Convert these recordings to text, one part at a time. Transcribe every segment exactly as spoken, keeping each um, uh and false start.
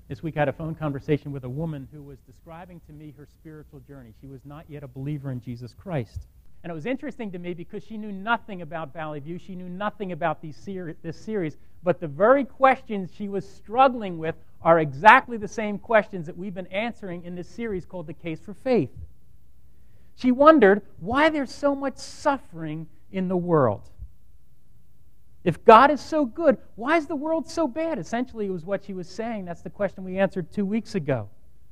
This week I had a phone conversation with a woman who was describing to me her spiritual journey. She was not yet a believer in Jesus Christ. And it was interesting to me because she knew nothing about Valley View. She knew nothing about these ser- this series. But the very questions she was struggling with are exactly the same questions that we've been answering in this series called The Case for Faith. She wondered why there's so much suffering in the world. If God is so good, why is the world so bad? Essentially, it was what she was saying. That's the question we answered two weeks ago.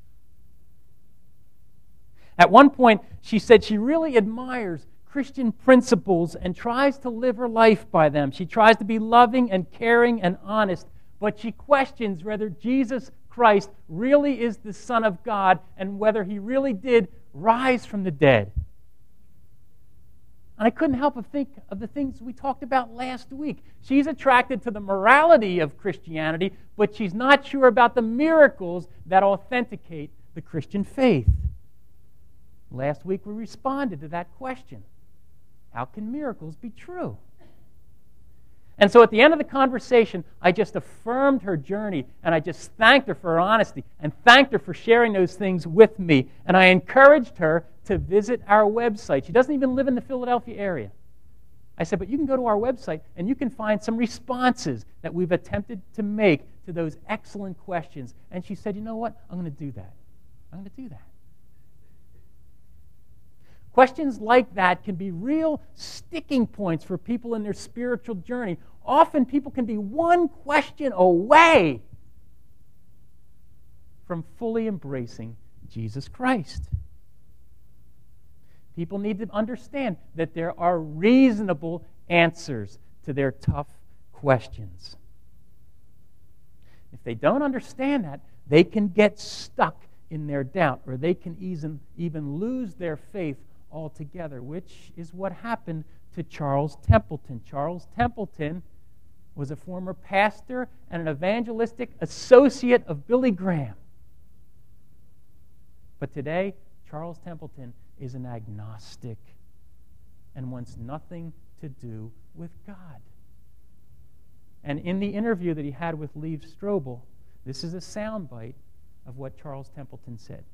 At one point, she said she really admires Christian principles and tries to live her life by them. She tries to be loving and caring and honest, but she questions whether Jesus Christ really is the Son of God and whether He really did rise from the dead. And I couldn't help but think of the things we talked about last week. She's attracted to the morality of Christianity, but she's not sure about the miracles that authenticate the Christian faith. Last week we responded to that question. How can miracles be true? And so at the end of the conversation, I just affirmed her journey, and I just thanked her for her honesty and thanked her for sharing those things with me. And I encouraged her to visit our website. She doesn't even live in the Philadelphia area. I said, but you can go to our website and you can find some responses that we've attempted to make to those excellent questions. And she said, you know what? I'm going to do that. I'm going to do that. Questions like that can be real sticking points for people in their spiritual journey. Often people can be one question away from fully embracing Jesus Christ. People need to understand that there are reasonable answers to their tough questions. If they don't understand that, they can get stuck in their doubt, or they can even, even lose their faith altogether, which is what happened to Charles Templeton. Charles Templeton was a former pastor and an evangelistic associate of Billy Graham. But today, Charles Templeton is an agnostic and wants nothing to do with God. And in the interview that he had with Liev Strobel, this is a soundbite of what Charles Templeton said.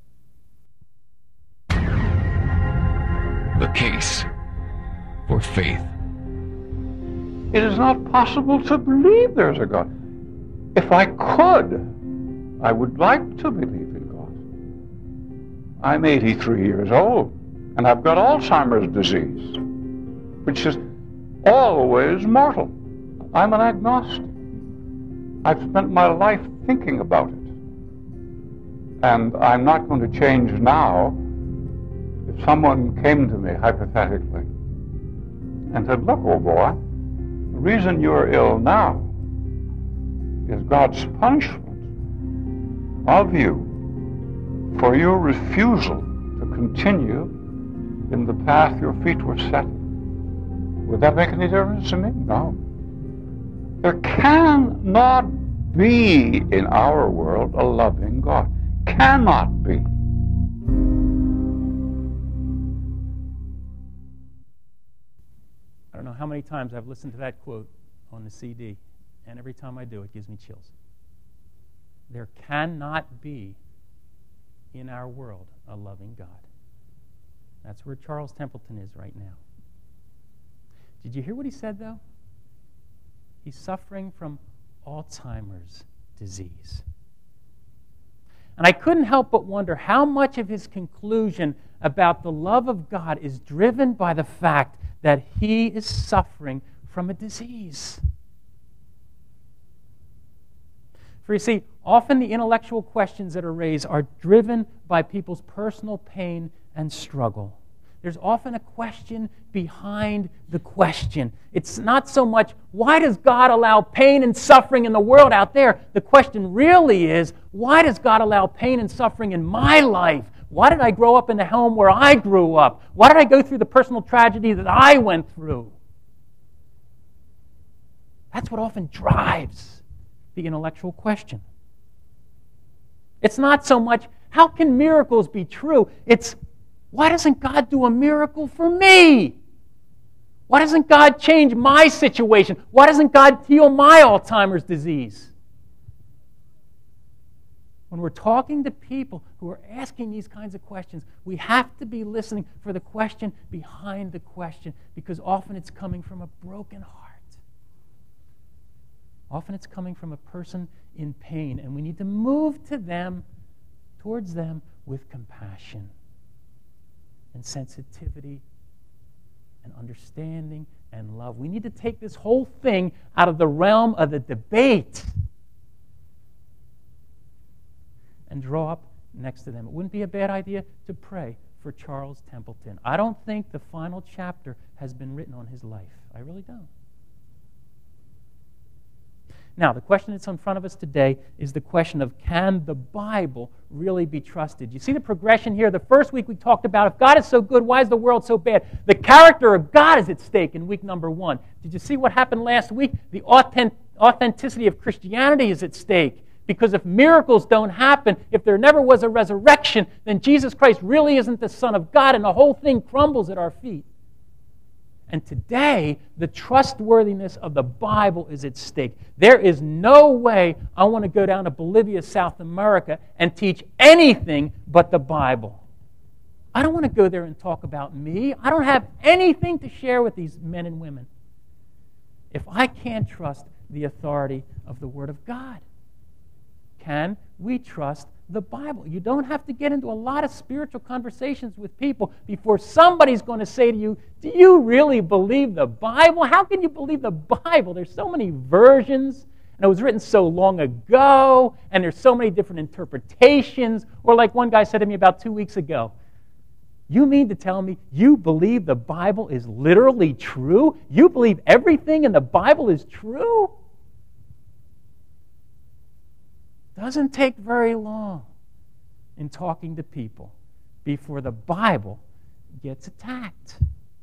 The Case for Faith. It is not possible to believe there's a God. If I could, I would like to believe in God. I'm eighty-three years old, and I've got Alzheimer's disease, which is always mortal. I'm an agnostic. I've spent my life thinking about it. And I'm not going to change now. If someone came to me, hypothetically, and said, look, old boy, the reason you're ill now is God's punishment of you for your refusal to continue in the path your feet were set. Would that make any difference to me? No. There cannot be in our world a loving God. Cannot be. I don't know how many times I've listened to that quote on the C D, and every time I do, it gives me chills. There cannot be in our world a loving God. That's where Charles Templeton is right now. Did you hear what he said, though? He's suffering from Alzheimer's disease. And I couldn't help but wonder how much of his conclusion about the love of God is driven by the fact that he is suffering from a disease. For you see, often the intellectual questions that are raised are driven by people's personal pain and struggle. There's often a question behind the question. It's not so much, why does God allow pain and suffering in the world out there? The question really is, why does God allow pain and suffering in my life? Why did I grow up in the home where I grew up? Why did I go through the personal tragedy that I went through? That's what often drives the intellectual question. It's not so much, how can miracles be true? It's, why doesn't God do a miracle for me? Why doesn't God change my situation? Why doesn't God heal my Alzheimer's disease? When we're talking to people who are asking these kinds of questions, we have to be listening for the question behind the question, because often it's coming from a broken heart. Often it's coming from a person in pain, and we need to move to them, towards them, with compassion and sensitivity and understanding and love. We need to take this whole thing out of the realm of the debate and draw up next to them. It wouldn't be a bad idea to pray for Charles Templeton. I don't think the final chapter has been written on his life. I really don't. Now, the question that's in front of us today is the question of, can the Bible really be trusted? You see the progression here? The first week we talked about, if God is so good, why is the world so bad? The character of God is at stake in week number one. Did you see what happened last week? The authentic, authenticity of Christianity is at stake. Because if miracles don't happen, if there never was a resurrection, then Jesus Christ really isn't the Son of God, and the whole thing crumbles at our feet. And today, the trustworthiness of the Bible is at stake. There is no way I want to go down to Bolivia, South America, and teach anything but the Bible. I don't want to go there and talk about me. I don't have anything to share with these men and women if I can't trust the authority of the Word of God. Can we trust the Bible? You don't have to get into a lot of spiritual conversations with people before somebody's going to say to you, do you really believe the Bible? How can you believe the Bible? There's so many versions, and it was written so long ago, and there's so many different interpretations. Or like one guy said to me about two weeks ago, you mean to tell me you believe the Bible is literally true? You believe everything in the Bible is true? Doesn't take very long in talking to people before the Bible gets attacked.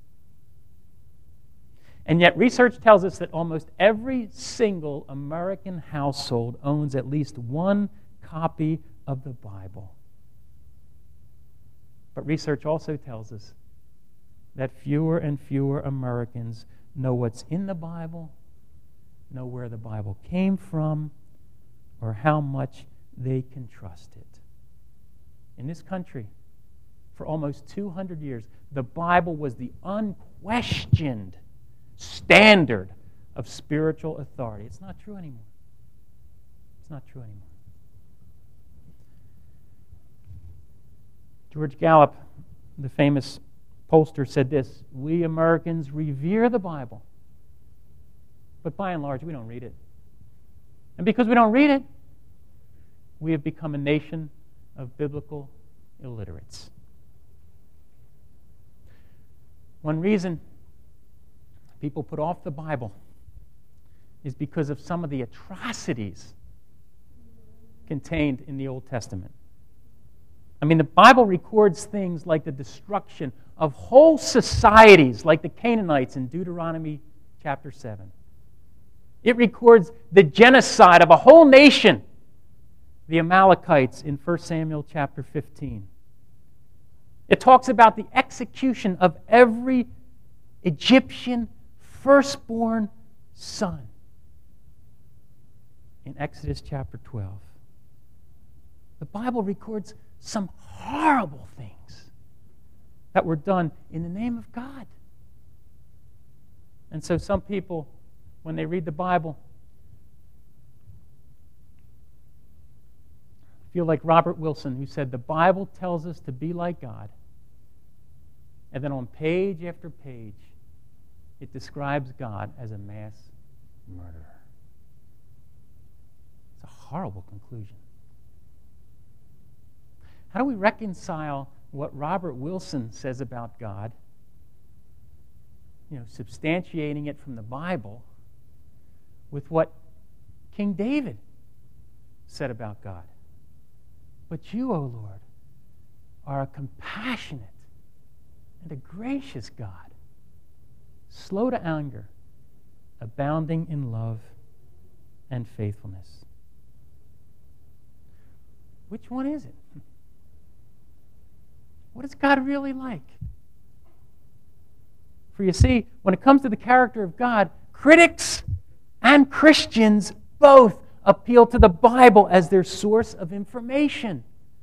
And yet research tells us that almost every single American household owns at least one copy of the Bible. But research also tells us that fewer and fewer Americans know what's in the Bible, know where the Bible came from, or how much they can trust it. In this country, for almost two hundred years, the Bible was the unquestioned standard of spiritual authority. It's not true anymore. It's not true anymore. George Gallup, the famous pollster, said this: we Americans revere the Bible, but by and large, we don't read it. And because we don't read it, we have become a nation of biblical illiterates. One reason people put off the Bible is because of some of the atrocities contained in the Old Testament. I mean, the Bible records things like the destruction of whole societies, like the Canaanites in Deuteronomy chapter seven. It records the genocide of a whole nation, the Amalekites, in First Samuel chapter fifteen. It talks about the execution of every Egyptian firstborn son in Exodus chapter twelve. The Bible records some horrible things that were done in the name of God. And so some people, when they read the Bible, feel like Robert Wilson, who said, the Bible tells us to be like God. And then on page after page, it describes God as a mass murderer. It's a horrible conclusion. How do we reconcile what Robert Wilson says about God, you know, substantiating it from the Bible, with what King David said about God? But you, O Lord, are a compassionate and a gracious God, slow to anger, abounding in love and faithfulness. Which one is it? What is God really like? For you see, when it comes to the character of God, critics and Christians both appeal to the Bible as their source of information.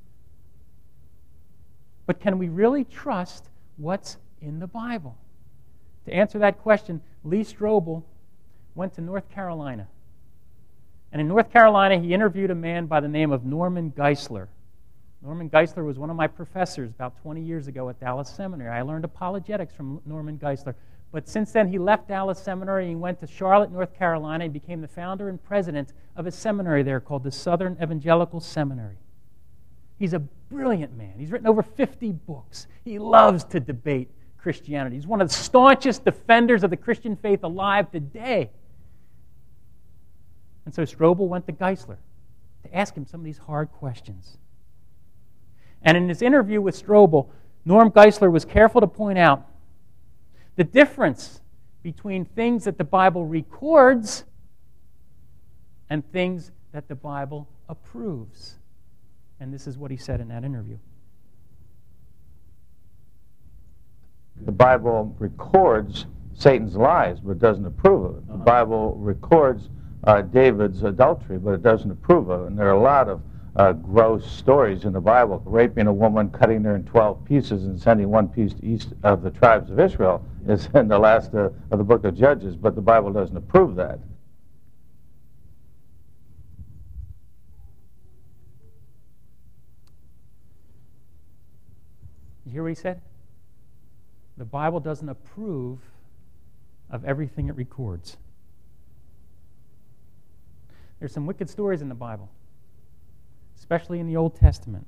But can we really trust what's in the Bible? To answer that question, Lee Strobel went to North Carolina. And in North Carolina, he interviewed a man by the name of Norman Geisler. Norman Geisler was one of my professors about twenty years ago at Dallas Seminary. I learned apologetics from Norman Geisler. But since then, he left Dallas Seminary. He went to Charlotte, North Carolina, and became the founder and president of a seminary there called the Southern Evangelical Seminary. He's a brilliant man. He's written over fifty books. He loves to debate Christianity. He's one of the staunchest defenders of the Christian faith alive today. And so Strobel went to Geisler to ask him some of these hard questions. And in his interview with Strobel, Norm Geisler was careful to point out the difference between things that the Bible records and things that the Bible approves. And this is what he said in that interview. The Bible records Satan's lies, but doesn't approve of it. The Bible records uh, David's adultery, but it doesn't approve of it. And there are a lot of uh, gross stories in the Bible, raping a woman, cutting her in twelve pieces, and sending one piece to each of the tribes of Israel is in the last uh, of the book of Judges, but the Bible doesn't approve that. You hear what he said? The Bible doesn't approve of everything it records. There's some wicked stories in the Bible, especially in the Old Testament,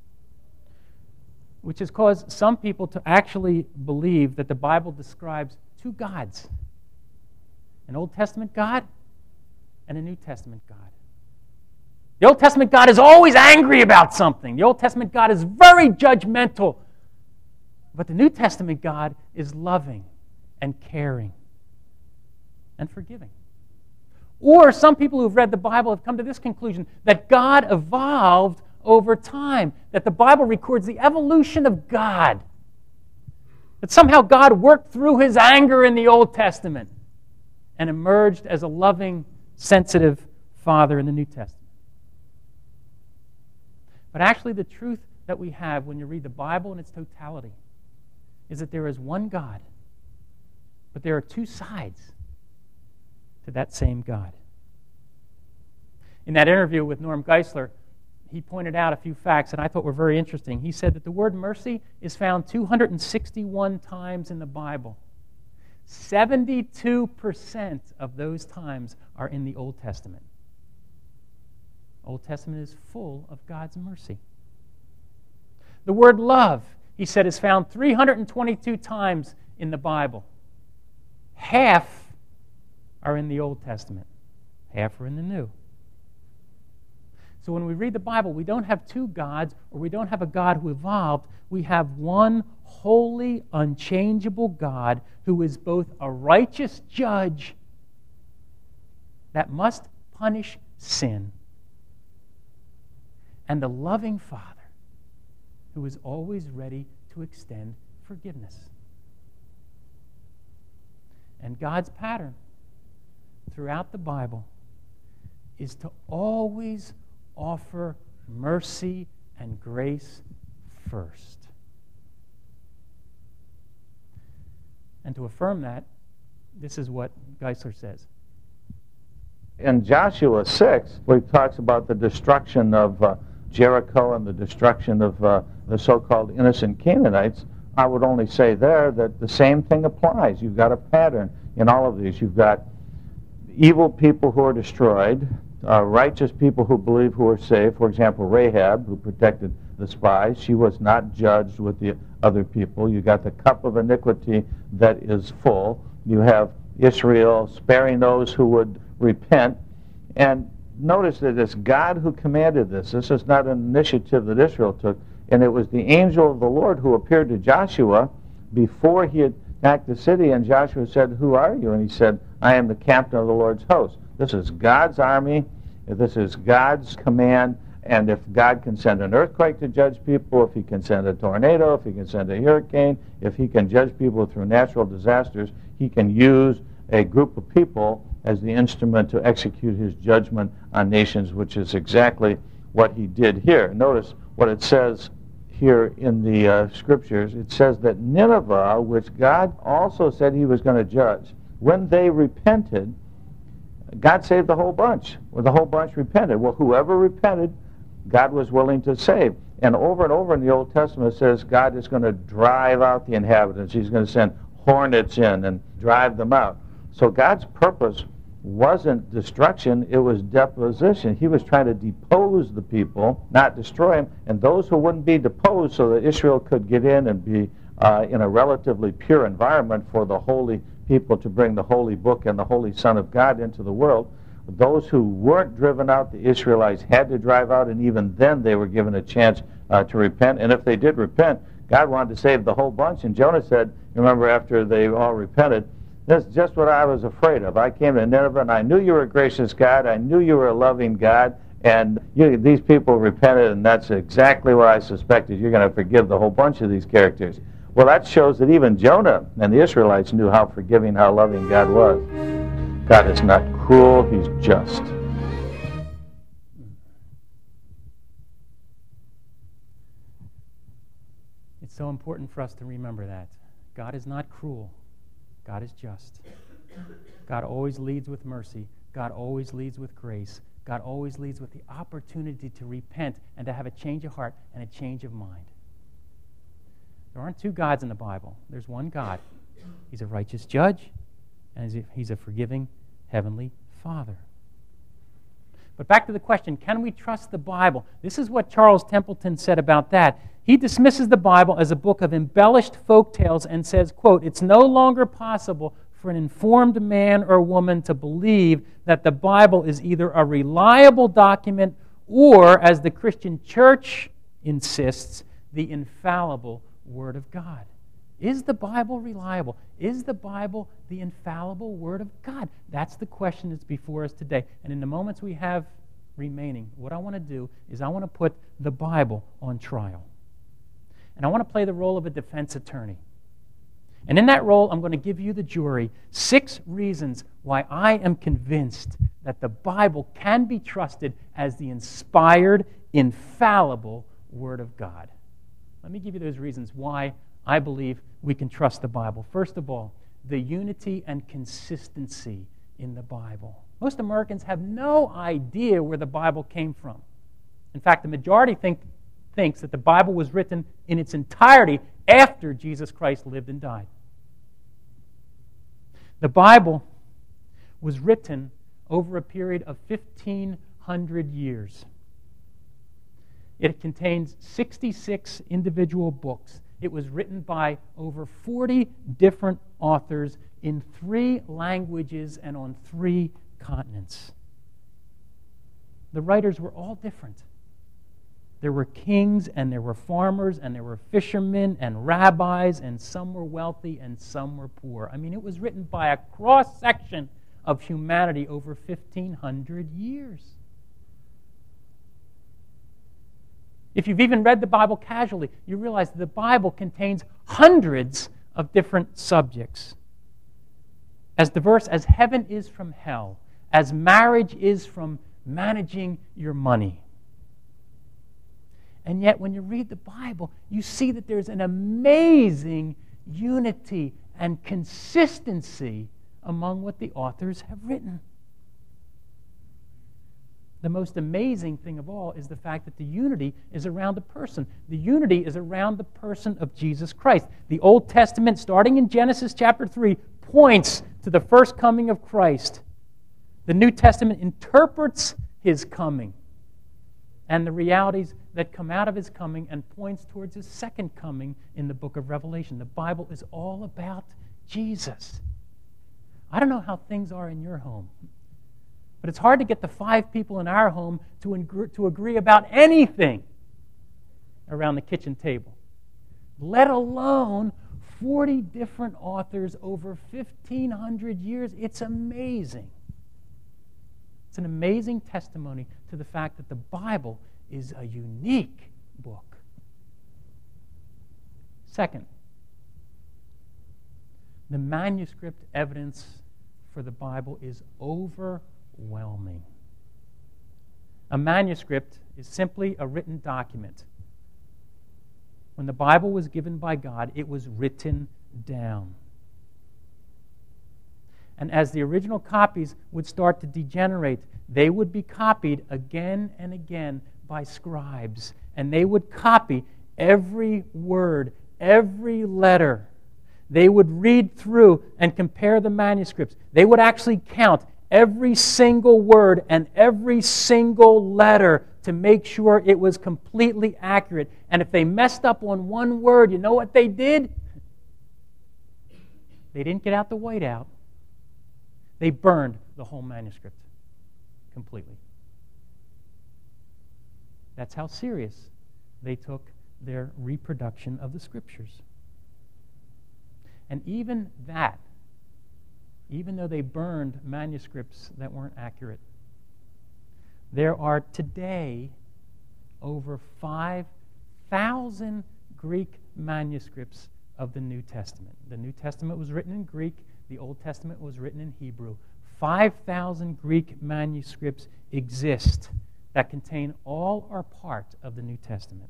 which has caused some people to actually believe that the Bible describes two gods, an Old Testament God and a New Testament God. The Old Testament God is always angry about something. The Old Testament God is very judgmental. But the New Testament God is loving and caring and forgiving. Or some people who've read the Bible have come to this conclusion, that God evolved over time, that the Bible records the evolution of God, that somehow God worked through his anger in the Old Testament and emerged as a loving, sensitive Father in the New Testament. But actually the truth that we have when you read the Bible in its totality is that there is one God, but there are two sides to that same God. In that interview with Norm Geisler, he pointed out a few facts that I thought were very interesting. He said that the word mercy is found two hundred sixty-one times in the Bible. seventy-two percent of those times are in the Old Testament. Old Testament is full of God's mercy. The word love, he said, is found three hundred twenty-two times in the Bible. Half are in the Old Testament. Half are in the New. So when we read the Bible, we don't have two gods, or we don't have a God who evolved. We have one holy, unchangeable God who is both a righteous judge that must punish sin and a loving Father who is always ready to extend forgiveness. And God's pattern throughout the Bible is to always offer mercy and grace first. And to affirm that, this is what Geisler says. In Joshua six, where he talks about the destruction of uh, Jericho and the destruction of uh, the so-called innocent Canaanites, I would only say there that the same thing applies. You've got a pattern in all of these. You've got evil people who are destroyed, uh, righteous people who believe who are saved. For example, Rahab, who protected the spies, she was not judged with the other people. You got the cup of iniquity that is full. You have Israel sparing those who would repent. And notice that it's God who commanded this. This is not an initiative that Israel took. And it was the angel of the Lord who appeared to Joshua before he had attacked the city. And Joshua said, "Who are you?" And he said, "I am the captain of the Lord's host." This is God's army. This is God's command. And if God can send an earthquake to judge people, if he can send a tornado, if he can send a hurricane, if he can judge people through natural disasters, he can use a group of people as the instrument to execute his judgment on nations, which is exactly what he did here. Notice what it says here in the uh, scriptures. It says that Nineveh, which God also said he was going to judge, when they repented, God saved the whole bunch. Well, the whole bunch repented. Well, whoever repented, God was willing to save. And over and over in the Old Testament it says God is going to drive out the inhabitants. He's going to send hornets in and drive them out. So God's purpose wasn't destruction, it was deposition. He was trying to depose the people, not destroy them. And those who wouldn't be deposed so that Israel could get in and be uh, in a relatively pure environment for the holy people to bring the holy book and the holy Son of God into the world. Those who weren't driven out, the Israelites had to drive out, and even then they were given a chance uh, to repent. And if they did repent, God wanted to save the whole bunch. And Jonah said, remember after they all repented, that's just what I was afraid of. I came to Nineveh, and I knew you were a gracious God. I knew you were a loving God. And you, these people repented, and that's exactly what I suspected. You're going to forgive the whole bunch of these characters. Well, that shows that even Jonah and the Israelites knew how forgiving, how loving God was. God is not cruel, he's just. It's so important for us to remember that. God is not cruel. God is just. God always leads with mercy. God always leads with grace. God always leads with the opportunity to repent and to have a change of heart and a change of mind. There aren't two gods in the Bible. There's one God. He's a righteous judge, and he's a forgiving heavenly Father. But back to the question, can we trust the Bible? This is what Charles Templeton said about that. He dismisses the Bible as a book of embellished folk tales and says, quote, "It's no longer possible for an informed man or woman to believe that the Bible is either a reliable document or, as the Christian church insists, the infallible Word of God." Is the Bible reliable? Is the Bible the infallible Word of God? That's the question that's before us today. And in the moments we have remaining, what I want to do is I want to put the Bible on trial. And I want to play the role of a defense attorney. And in that role, I'm going to give you, the jury, six reasons why I am convinced that the Bible can be trusted as the inspired, infallible Word of God. Let me give you those reasons why I believe we can trust the Bible. First of all, the unity and consistency in the Bible. Most Americans have no idea where the Bible came from. In fact, the majority think, thinks that the Bible was written in its entirety after Jesus Christ lived and died. The Bible was written over a period of fifteen hundred years. It contains sixty-six individual books. It was written by over forty different authors in three languages and on three continents. The writers were all different. There were kings, and there were farmers, and there were fishermen and rabbis, and some were wealthy and some were poor. I mean, it was written by a cross-section of humanity over fifteen hundred years. If you've even read the Bible casually, you realize that the Bible contains hundreds of different subjects. As diverse as heaven is from hell, as marriage is from managing your money. And yet, when you read the Bible, you see that there's an amazing unity and consistency among what the authors have written. The most amazing thing of all is the fact that the unity is around a person. The unity is around the person of Jesus Christ. The Old Testament, starting in Genesis chapter three, points to the first coming of Christ. The New Testament interprets his coming and the realities that come out of his coming and points towards his second coming in the book of Revelation. The Bible is all about Jesus. I don't know how things are in your home, but it's hard to get the five people in our home to, agree, to agree about anything around the kitchen table, let alone forty different authors over fifteen hundred years. It's amazing. It's an amazing testimony to the fact that the Bible is a unique book. Second, the manuscript evidence for the Bible is overwhelming. A manuscript is simply a written document. When the Bible was given by God, it was written down. And as the original copies would start to degenerate, they would be copied again and again by scribes. And they would copy every word, every letter. They would read through and compare the manuscripts. They would actually count every single word and every single letter to make sure it was completely accurate. And if they messed up on one word, you know what they did? They didn't get out the whiteout. They burned the whole manuscript completely. That's how serious they took their reproduction of the Scriptures. And even that, even though they burned manuscripts that weren't accurate, there are today over five thousand Greek manuscripts of the New Testament. The New Testament was written in Greek. The Old Testament was written in Hebrew. five thousand Greek manuscripts exist that contain all or part of the New Testament.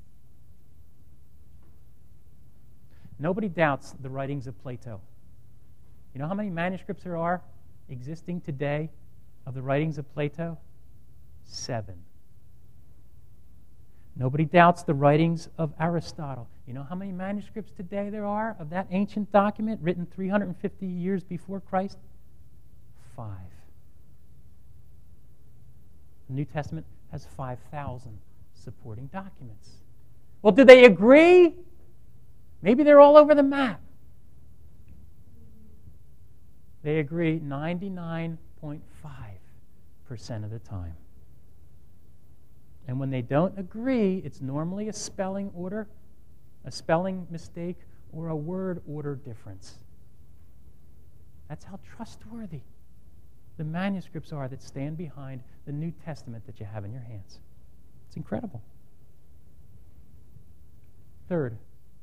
Nobody doubts the writings of Plato. You know how many manuscripts there are existing today of the writings of Plato? Seven. Nobody doubts the writings of Aristotle. You know how many manuscripts today there are of that ancient document written three hundred fifty years before Christ? Five. The New Testament has five thousand supporting documents. Well, do they agree? Maybe they're all over the map. They agree ninety-nine point five percent of the time. And when they don't agree, it's normally a spelling order, a spelling mistake, or a word order difference. That's how trustworthy the manuscripts are that stand behind the New Testament that you have in your hands. It's incredible. Third,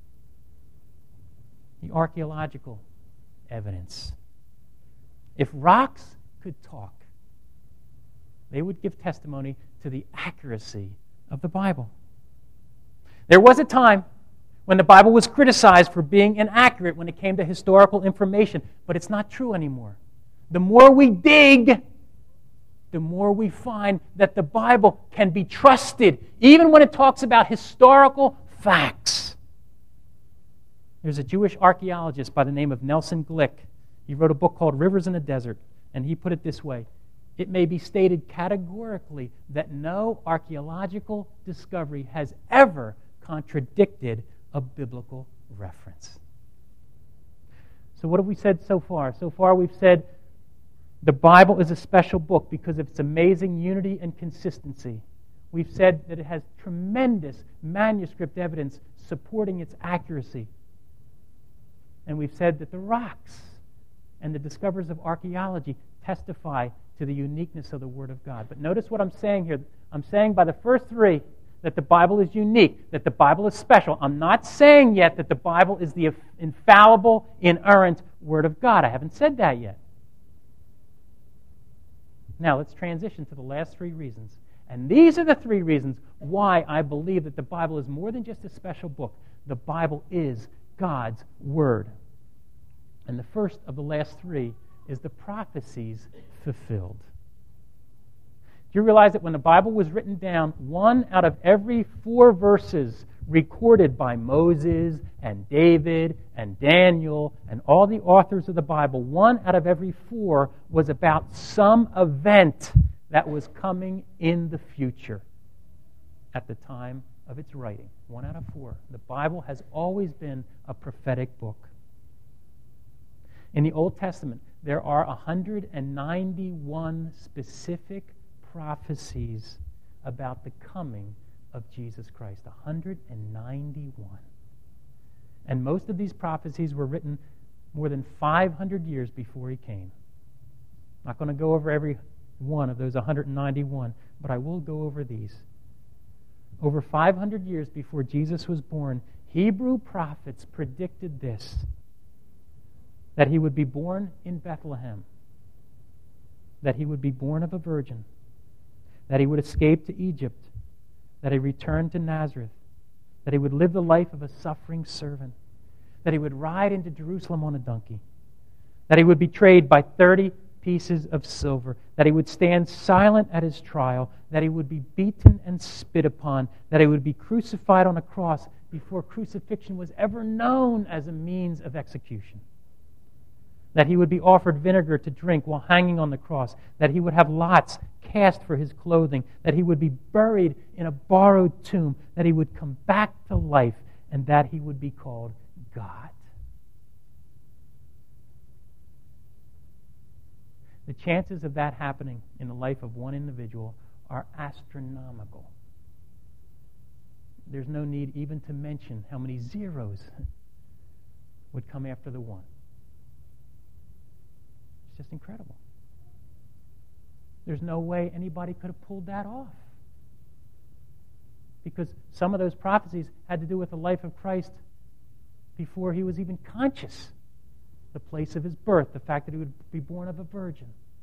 the archaeological evidence. If rocks could talk, they would give testimony to the accuracy of the Bible. There was a time when the Bible was criticized for being inaccurate when it came to historical information, but it's not true anymore. The more we dig, the more we find that the Bible can be trusted, even when it talks about historical facts. There's a Jewish archaeologist by the name of Nelson Glick. He wrote a book called Rivers in the Desert, and he put it this way: it may be stated categorically that no archaeological discovery has ever contradicted a biblical reference. So what have we said so far? So far we've said the Bible is a special book because of its amazing unity and consistency. We've said that it has tremendous manuscript evidence supporting its accuracy. And we've said that the rocks and the discoveries of archaeology testify to the uniqueness of the Word of God. But notice what I'm saying here. I'm saying by the first three that the Bible is unique, that the Bible is special. I'm not saying yet that the Bible is the infallible, inerrant Word of God. I haven't said that yet. Now let's transition to the last three reasons. And these are the three reasons why I believe that the Bible is more than just a special book. The Bible is God's Word. And the first of the last three is the prophecies fulfilled. Do you realize that when the Bible was written down, one out of every four verses recorded by Moses and David and Daniel and all the authors of the Bible, one out of every four was about some event that was coming in the future at the time of its writing. One out of four. The Bible has always been a prophetic book. In the Old Testament, there are one hundred ninety-one specific prophecies about the coming of Jesus Christ. one hundred ninety-one. And most of these prophecies were written more than five hundred years before he came. I'm not going to go over every one of those one hundred ninety-one, but I will go over these. Over five hundred years before Jesus was born, Hebrew prophets predicted this, that he would be born in Bethlehem, that he would be born of a virgin, that he would escape to Egypt, that he returned to Nazareth, that he would live the life of a suffering servant, that he would ride into Jerusalem on a donkey, that he would be betrayed by thirty pieces of silver, that he would stand silent at his trial, that he would be beaten and spit upon, that he would be crucified on a cross before crucifixion was ever known as a means of execution, that he would be offered vinegar to drink while hanging on the cross, that he would have lots cast for his clothing, that he would be buried in a borrowed tomb, that he would come back to life, and that he would be called God. The chances of that happening in the life of one individual are astronomical. There's no need even to mention how many zeros would come after the one. It's just incredible. There's no way anybody could have pulled that off. Because some of those prophecies had to do with the life of Christ before he was even conscious. The place of his birth, the fact that he would be born of a virgin.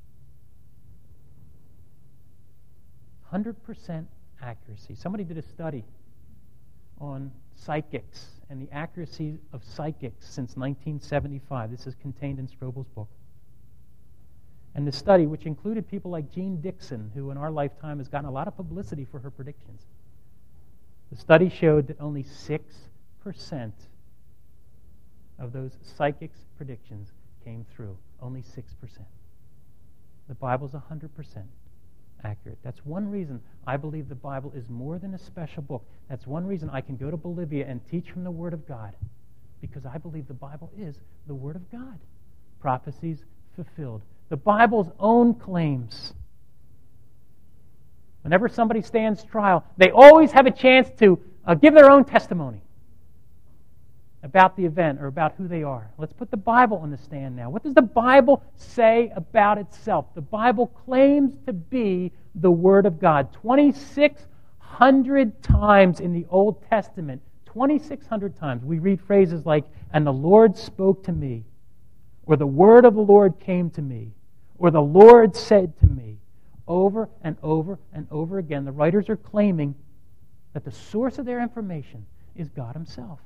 one hundred percent accuracy. Somebody did a study on psychics and the accuracy of psychics since nineteen seventy-five. This is contained in Strobel's book. And the study, which included people like Jean Dixon, who in our lifetime has gotten a lot of publicity for her predictions, the study showed that only six percent of those psychics' predictions came through. Only six percent. The Bible's one hundred percent accurate. That's one reason I believe the Bible is more than a special book. That's one reason I can go to Bolivia and teach from the Word of God, because I believe the Bible is the Word of God. Prophecies fulfilled. The Bible's own claims. Whenever somebody stands trial, they always have a chance to uh, give their own testimony about the event or about who they are. Let's put the Bible on the stand now. What does the Bible say about itself? The Bible claims to be the Word of God. twenty-six hundred times in the Old Testament, twenty-six hundred times, we read phrases like, "And the Lord spoke to me," or "the word of the Lord came to me," or "the Lord said to me." Over and over and over again, the writers are claiming that the source of their information is God Himself.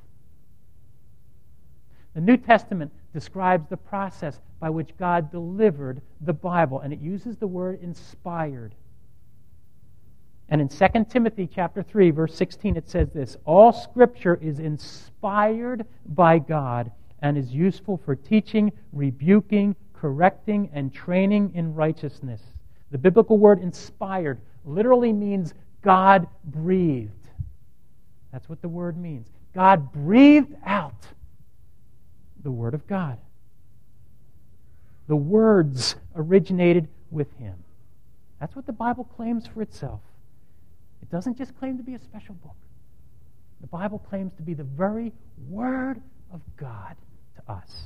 The New Testament describes the process by which God delivered the Bible, and it uses the word inspired. And in Second Timothy chapter three, verse sixteen, it says this: "All Scripture is inspired by God and is useful for teaching, rebuking, correcting, and training in righteousness." The biblical word inspired literally means God breathed. That's what the word means. God breathed out the Word of God. The words originated with Him. That's what the Bible claims for itself. It doesn't just claim to be a special book. The Bible claims to be the very Word of God to us.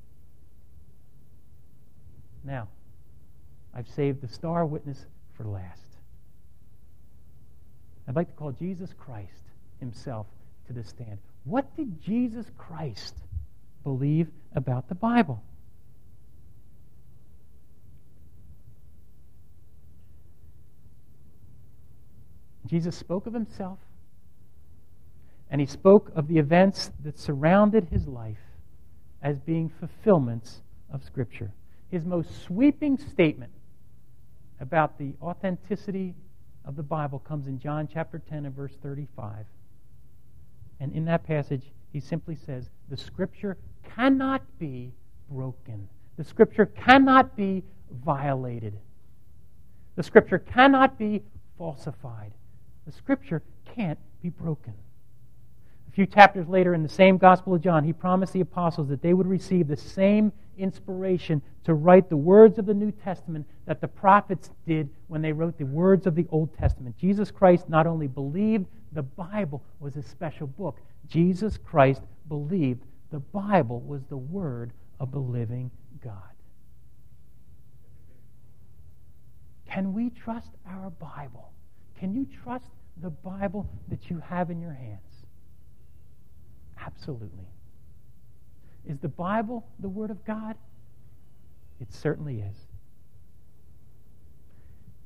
Now, I've saved the star witness for last. I'd like to call Jesus Christ Himself to the stand. What did Jesus Christ believe about the Bible? Jesus spoke of Himself, and He spoke of the events that surrounded His life as being fulfillments of Scripture. His most sweeping statement about the authenticity of the Bible comes in John chapter ten and verse thirty-five. And in that passage, He simply says, the Scripture cannot be broken. The Scripture cannot be violated. The Scripture cannot be falsified. The Scripture can't be broken. A few chapters later in the same Gospel of John, He promised the apostles that they would receive the same inspiration to write the words of the New Testament that the prophets did when they wrote the words of the Old Testament. Jesus Christ not only believed the Bible was a special book, Jesus Christ believed the Bible was the Word of the living God. Can we trust our Bible? Can you trust the Bible that you have in your hands? Absolutely. Is the Bible the Word of God? It certainly is.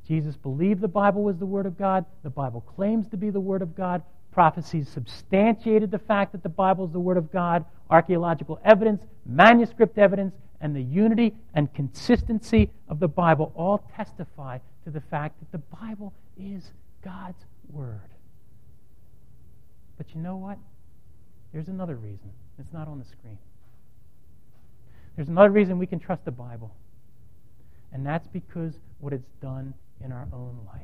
Jesus believed the Bible was the Word of God. The Bible claims to be the Word of God. Prophecies substantiated the fact that the Bible is the Word of God. Archaeological evidence, manuscript evidence, and the unity and consistency of the Bible all testify to the fact that the Bible is God's Word. But you know what? There's another reason. It's not on the screen. There's another reason we can trust the Bible. And that's because what it's done in our own life.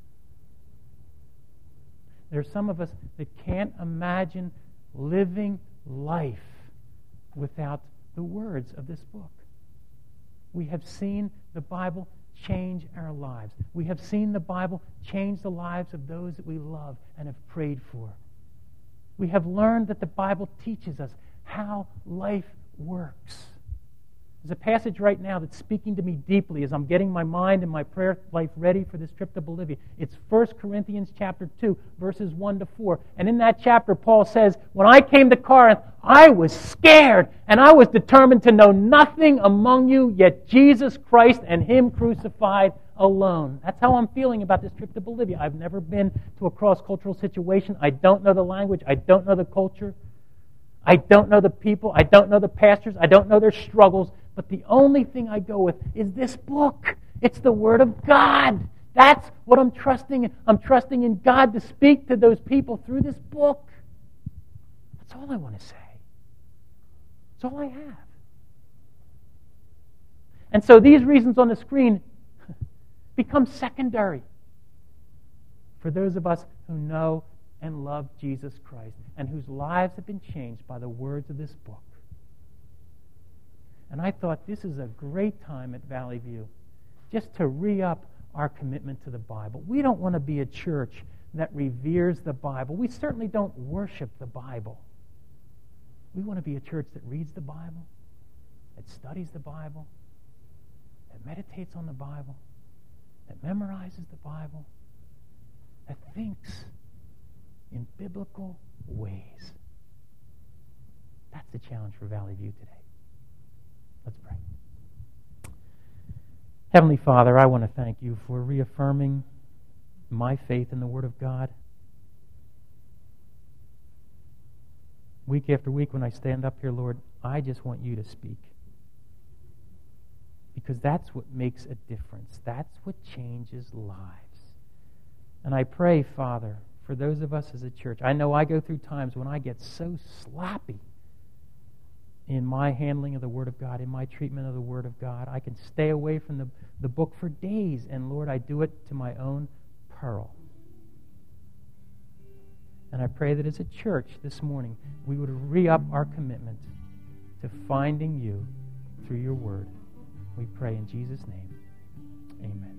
There are some of us that can't imagine living life without the words of this book. We have seen the Bible change our lives. We have seen the Bible change the lives of those that we love and have prayed for. We have learned that the Bible teaches us how life works. There's a passage right now that's speaking to me deeply as I'm getting my mind and my prayer life ready for this trip to Bolivia. It's First Corinthians chapter two, verses one to four. And in that chapter, Paul says, when I came to Corinth, I was scared, and I was determined to know nothing among you, yet Jesus Christ and Him crucified alone. That's how I'm feeling about this trip to Bolivia. I've never been to a cross-cultural situation. I don't know the language. I don't know the culture. I don't know the people. I don't know the pastors. I don't know their struggles. But the only thing I go with is this book. It's the Word of God. That's what I'm trusting in. I'm trusting in God to speak to those people through this book. That's all I want to say. That's all I have. And so these reasons on the screen become secondary for those of us who know and love Jesus Christ and whose lives have been changed by the words of this book. And I thought this is a great time at Valley View just to re-up our commitment to the Bible. We don't want to be a church that reveres the Bible. We certainly don't worship the Bible. We want to be a church that reads the Bible, that studies the Bible, that meditates on the Bible, that memorizes the Bible, that thinks in biblical ways. That's the challenge for Valley View today. Let's pray. Heavenly Father, I want to thank you for reaffirming my faith in the Word of God. Week after week when I stand up here, Lord, I just want you to speak. Because that's what makes a difference. That's what changes lives. And I pray, Father, for those of us as a church, I know I go through times when I get so sloppy in my handling of the Word of God, in my treatment of the Word of God. I can stay away from the, the book for days, and Lord, I do it to my own peril. And I pray that as a church this morning, we would re-up our commitment to finding you through your Word. We pray in Jesus' name. Amen.